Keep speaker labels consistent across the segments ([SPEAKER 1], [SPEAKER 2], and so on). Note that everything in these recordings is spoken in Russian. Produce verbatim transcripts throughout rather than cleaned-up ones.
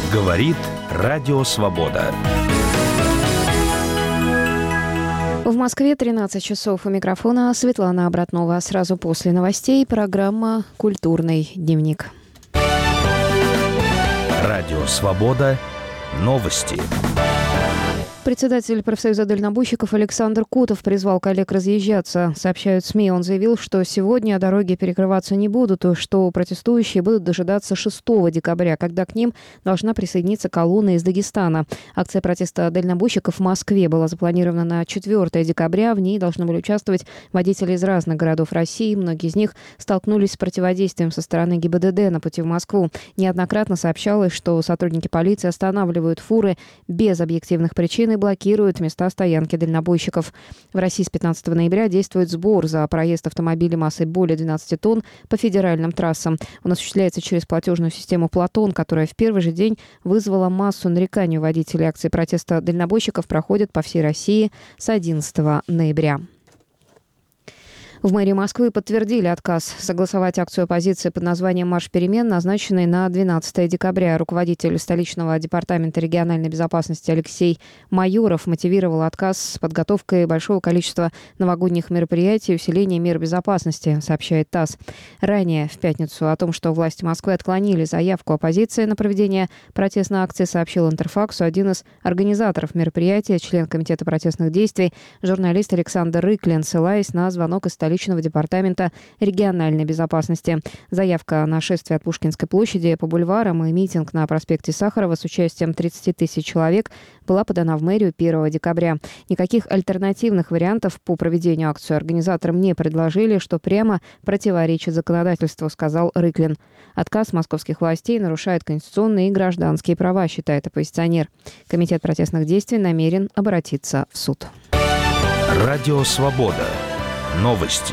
[SPEAKER 1] Говорит Радио Свобода.
[SPEAKER 2] В Москве тринадцать часов. У микрофона Светлана Обратнова. Сразу после новостей программа «Культурный дневник».
[SPEAKER 1] Радио Свобода. Новости.
[SPEAKER 2] Председатель профсоюза дальнобойщиков Александр Котов призвал коллег разъезжаться. Сообщают СМИ, он заявил, что сегодня дороги перекрываться не будут, и что протестующие будут дожидаться шестого декабря, когда к ним должна присоединиться колонна из Дагестана. Акция протеста дальнобойщиков в Москве была запланирована на четвёртого декабря. В ней должны были участвовать водители из разных городов России. Многие из них столкнулись с противодействием со стороны ГИБДД на пути в Москву. Неоднократно сообщалось, что сотрудники полиции останавливают фуры без объективных причин и блокируют места стоянки дальнобойщиков. В России с пятнадцатого ноября действует сбор за проезд автомобиля массой более двенадцати тонн по федеральным трассам. Он осуществляется через платежную систему «Платон», которая в первый же день вызвала массу нареканий у водителей. Акции протеста дальнобойщиков проходят по всей России с одиннадцатого ноября. В мэрии Москвы подтвердили отказ согласовать акцию оппозиции под названием «Марш перемен», назначенной на двенадцатого декабря. Руководитель столичного департамента региональной безопасности Алексей Майоров мотивировал отказ с подготовкой большого количества новогодних мероприятий и усилением мер безопасности, сообщает ТАСС. Ранее, в пятницу, о том, что власти Москвы отклонили заявку оппозиции на проведение протестной акции, сообщил Интерфаксу один из организаторов мероприятия, член Комитета протестных действий, журналист Александр Рыклин, ссылаясь на звонок из столичного личного департамента региональной безопасности. Заявка на шествие от Пушкинской площади по бульварам и митинг на проспекте Сахарова с участием тридцати тысяч человек была подана в мэрию первого декабря. Никаких альтернативных вариантов по проведению акции организаторам не предложили, что прямо противоречит законодательству, сказал Рыклин. Отказ московских властей нарушает конституционные и гражданские права, считает оппозиционер. Комитет протестных действий намерен обратиться в суд.
[SPEAKER 1] Радио Свобода. Новости.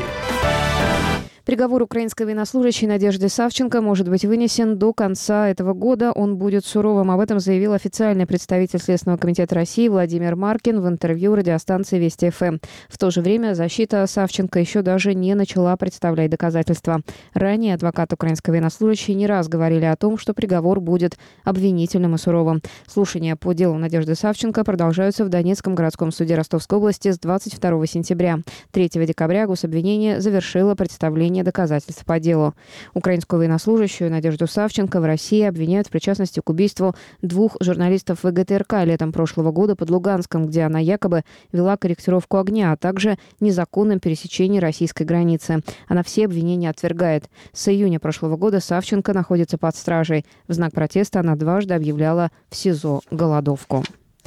[SPEAKER 2] Приговор украинской военнослужащей Надежды Савченко может быть вынесен до конца этого года. Он будет суровым. Об этом заявил официальный представитель Следственного комитета России Владимир Маркин в интервью радиостанции Вести ФМ. В то же время защита Савченко еще даже не начала представлять доказательства. Ранее адвокат украинской военнослужащей не раз говорили о том, что приговор будет обвинительным и суровым. Слушания по делу Надежды Савченко продолжаются в Донецком городском суде Ростовской области с двадцать второго сентября. третьего декабря гособвинение завершило представление доказательств по делу. Украинскую военнослужащую Надежду Савченко в России обвиняют в причастности к убийству двух журналистов ВГТРК летом прошлого года под Луганском, где она якобы вела корректировку огня, а также незаконном пересечении российской границы. Она все обвинения отвергает. С июня прошлого года Савченко находится под стражей. В знак протеста она дважды объявляла в СИЗО голодовку.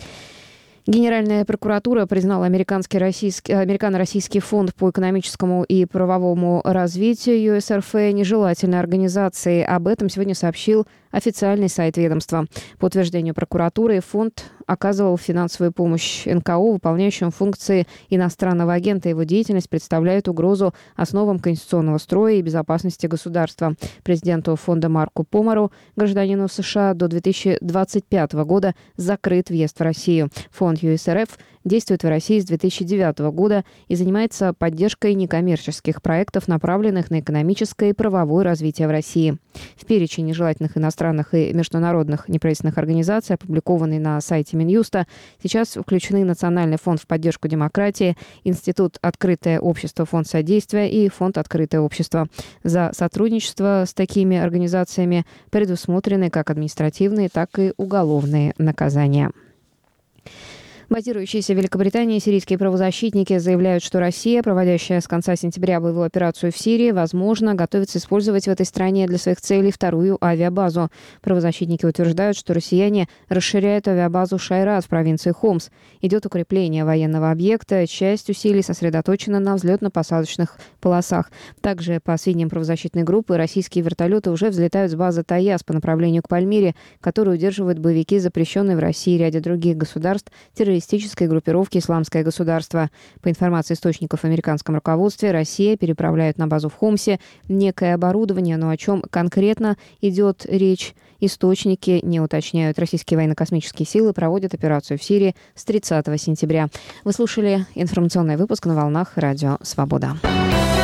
[SPEAKER 2] Генеральная прокуратура признала американский, российский, американо-российский фонд по экономическому и правовому развитию ю эс эр эф нежелательной организацией. Об этом сегодня сообщил официальный сайт ведомства. По утверждению прокуратуры, фонд оказывал финансовую помощь эн ка о, выполняющим функции иностранного агента. Его деятельность представляет угрозу основам конституционного строя и безопасности государства. Президенту фонда Марку Помару, гражданину США, до две тысячи двадцать пятого года закрыт въезд в Россию. Фонд ю эс эр эф действует в России с две тысячи девятого года и занимается поддержкой некоммерческих проектов, направленных на экономическое и правовое развитие в России. В перечень нежелательных иностранных и международных неправительственных организаций, опубликованный на сайте Минюста, сейчас включены Национальный фонд в поддержку демократии, Институт «Открытое общество», Фонд содействия и Фонд «Открытое общество». За сотрудничество с такими организациями предусмотрены как административные, так и уголовные наказания. Базирующиеся в Великобритании сирийские правозащитники заявляют, что Россия, проводящая с конца сентября боевую операцию в Сирии, возможно, готовится использовать в этой стране для своих целей вторую авиабазу. Правозащитники утверждают, что россияне расширяют авиабазу Шайрат в провинции Хомс. Идет укрепление военного объекта, часть усилий сосредоточена на взлетно-посадочных полосах. Также, по сведениям правозащитной группы, российские вертолеты уже взлетают с базы Таяз по направлению к Пальмире, которую удерживают боевики, запрещенные в России и ряде других государств террористической группировки «Исламское государство». По информации источников в американском руководстве, Россия переправляет на базу в Хомсе некое оборудование, но о чем конкретно идет речь, источники не уточняют. Российские военно-космические силы проводят операцию в Сирии с тридцатого сентября. Вы слушали информационный выпуск на волнах Радио Свобода.